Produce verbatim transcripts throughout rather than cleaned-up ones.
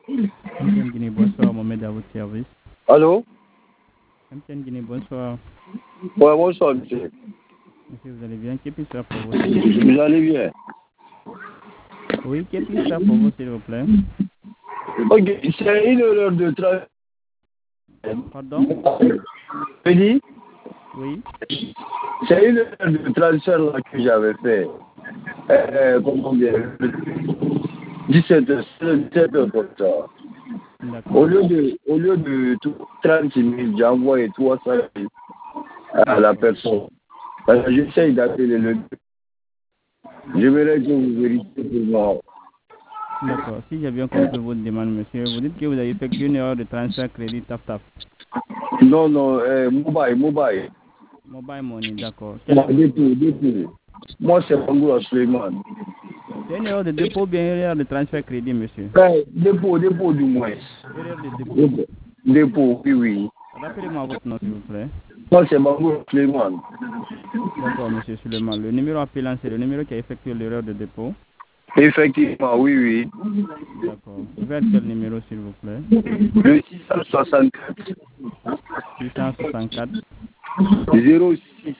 M T N Guinée, bonsoir, Mohamed à votre service. Allô? M T N Guinée, bonsoir. Ouais, bonsoir, monsieur. Monsieur, vous allez bien? Qu'est-ce que ça pour vous? Vous allez bien? Oui, qu'est-ce que ça pour vous, s'il vous plaît? Ok, c'est une heure de travail. Pardon? Je dis, Oui. c'est une heure de transfert là que j'avais fait. Euh, comment dire? dix-sept heures, dix-sept heures comme ça. Au lieu de, au lieu de trente mille, j'ai envoyé trois cent mille à la personne. Alors, j'essaye d'appeler le. J'aimerais que vous vérifiez pour moi. D'accord. Si j'ai bien compris votre demande, monsieur, vous dites que vous avez effectué une erreur de transfert crédit taf-taf. Non, non, euh, mobile, mobile. Mobile money, d'accord. Non, dépôt, dépôt. Moi, c'est Bangoura Suleiman. C'est une erreur de dépôt ou bien une erreur de transfert crédit, monsieur? Ouais, dépôt, dépôt du moins. Erreur de dépôt. Dépôt, dépôt, oui, oui. Rappelez-moi votre nom, s'il vous plaît. Moi, c'est Bangoura Suleiman. D'accord, monsieur Suleiman. Le numéro appelant, c'est le numéro qui a effectué l'erreur de dépôt. Effectivement, oui, oui. D'accord. Vers quel numéro, s'il vous plaît? Le six cent soixante-quatre. six cent soixante-quatre. zéro six.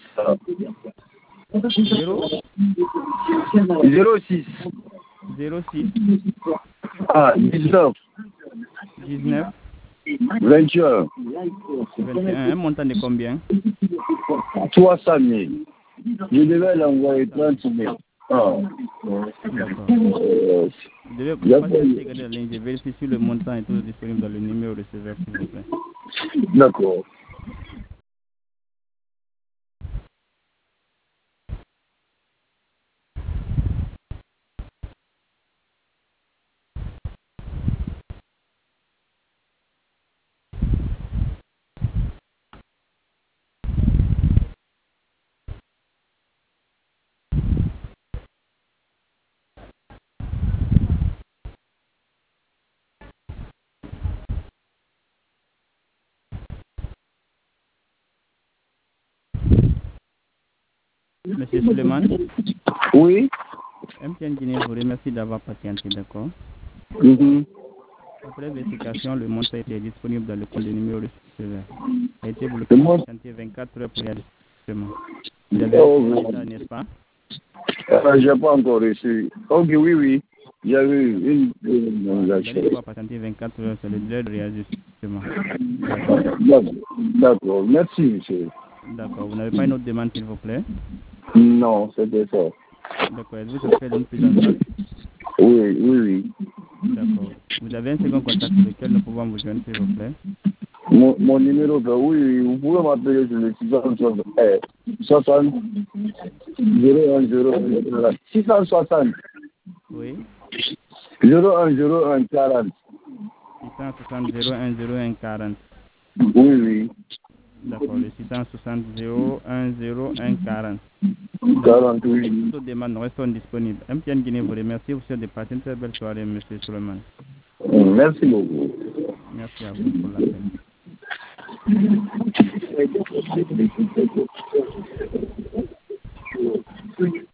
zéro zéro six. zéro six. Ah, dix-neuf. dix-neuf. vingt et un. vingt et un. Un montant de combien? trois cent mille. Je devais l'envoyer trente mille. Ah. D'accord. Euh, Vous devez patienter, regarder la ligne. Je vérifie si le montant est toujours disponible dans le numéro receveur, s'il vous plaît. D'accord. Monsieur Suleiman? Oui. M T N Guinée vous remercie d'avoir patienté, d'accord? Mm-hmm. Après vérification, le montant était disponible dans le compte de numéro receveur. Il a été bloqué pour patienter vingt-quatre heures pour y aller. Vous avez Oh, reçu oui. ça, n'est-ce pas? Euh, je n'ai pas encore reçu. Ok, oui, oui. J'avais une, une, Voilà. une Vous allez devoir patienter vingt-quatre heures, c'est le délai de réajustement. D'accord. D'accord. Merci, monsieur. D'accord. Vous n'avez pas une autre demande, s'il vous plaît? Non, c'était ça. D'accord. Est-ce que vous souhaitez une prise en charge? Oui, oui, oui. D'accord. Vous avez un second contact sur lequel nous pouvons vous joindre, s'il vous plaît? Mon, mon numéro, ben oui, oui, vous pouvez m'appeler sur le six cent soixante, eh, soixante, zéro un zéro un, six cent soixante, Oui. zéro un zéro un quarante. six cent soixante zéro un zéro un quarante. Oui, oui. D'accord. Le six cent soixante zéro un zéro un quarante. quarante, oui. Toutes les demandes restent disponibles. M T N Guinée vous remercie. Vous souhaite de passer une très belle soirée, monsieur Suleiman. Merci beaucoup. Merci à vous pour l'appel. Thank you.